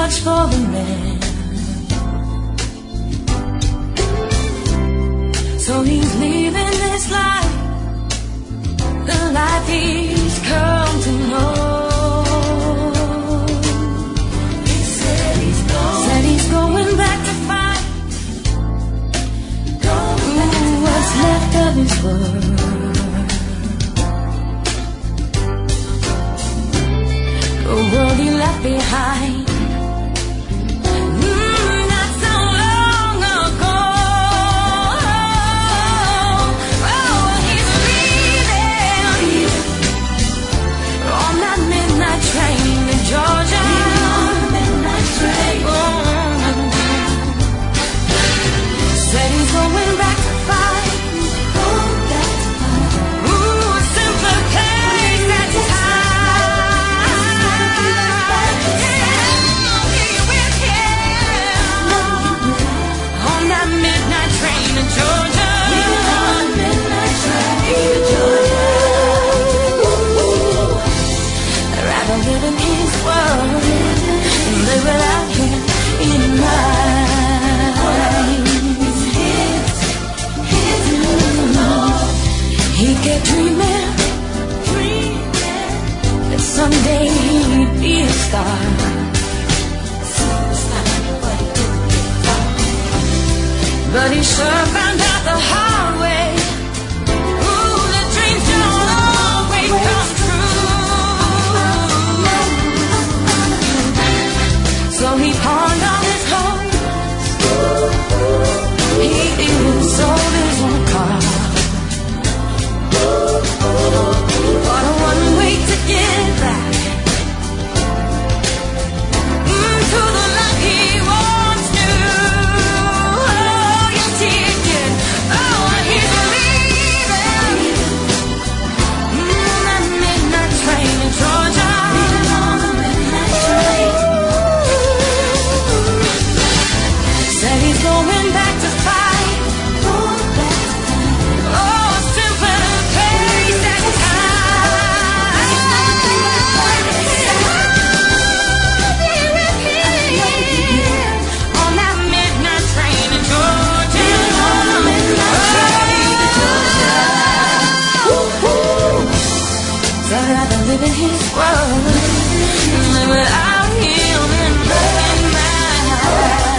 much for a man. So he's leaving this life, the life he's come to know. He said he's going back to fight. What's left of his world. The world he left behind. Not so long ago. Oh, he's leaving on that midnight train to Georgia. Said he's going back to fight. Ooh, a simpler place that's living his world and live without him in mind. He kept dreaming that someday he'd be a star. But he sure found out the hard way. Ooh, the dreams don't always come true. So he pawned all his hopes. He even sold his own car. But a one-way to get back to the life he wants to. Oh, your ticket. Oh, he's leaving. That midnight train in Georgia. Said he's going back to fight. Oh, simpler place and time. On that midnight train in Georgia. So I'd rather live in his world and live without him in mind.